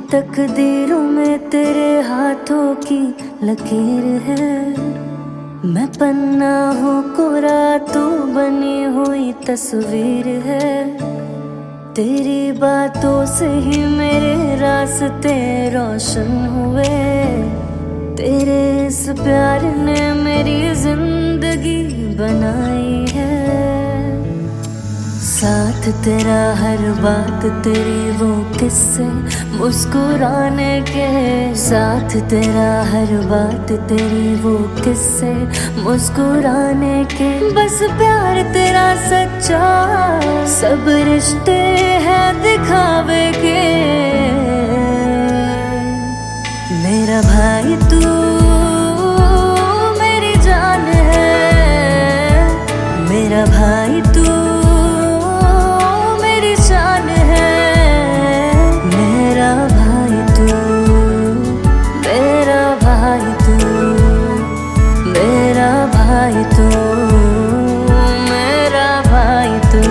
तकदीरों में तेरे हाथों की लकीर है। मैं पन्ना हूँ कोरा, तू बनी हुई तस्वीर है। तेरी बातों से ही मेरे रास्ते रोशन हुए। तेरे इस प्यार ने मेरी जिंदगी बनाई है। साथ तेरा हर बात, तेरी वो किस्से मुस्कुराने के। साथ तेरा हर बात, तेरी वो किस्से मुस्कुराने के। बस प्यार तेरा सच्चा, सब रिश्ते हैं दिखावे के। मेरा भाई तू मेरी जान है। मेरा भाई तू भाई तू, मेरा भाई तू।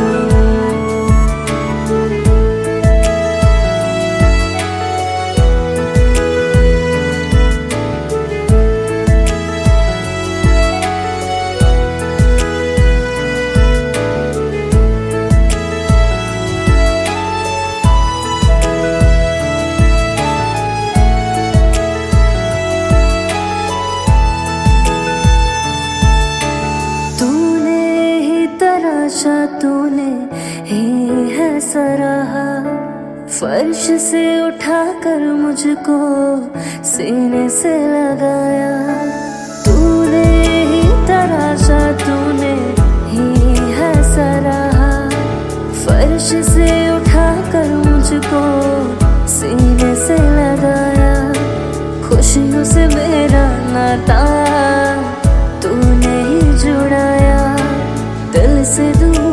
तूने ही है सराहा, फर्श से उठाकर मुझको सीने से लगाया। तूने ही तराशा, तूने ही है सराहा, फर्श से उठाकर मुझको सीने से लगाया। खुशियों से मेरा नाता तूने ही जुड़ाया, दिल से दूर